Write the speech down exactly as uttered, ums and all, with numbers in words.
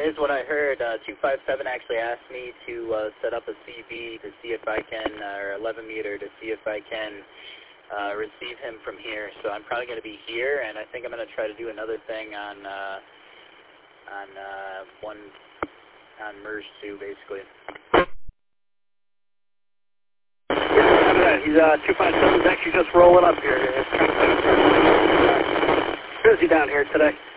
is what I heard. Uh, two five seven actually asked me to uh, set up a C B to see if I can, uh, or eleven meter to see if I can uh, receive him from here. So I'm probably going to be here, and I think I'm going to try to do another thing on uh, on uh, one on MERS two, basically. Yeah, he's uh, two five seven is actually just rolling up here. It's kind of busy down here today.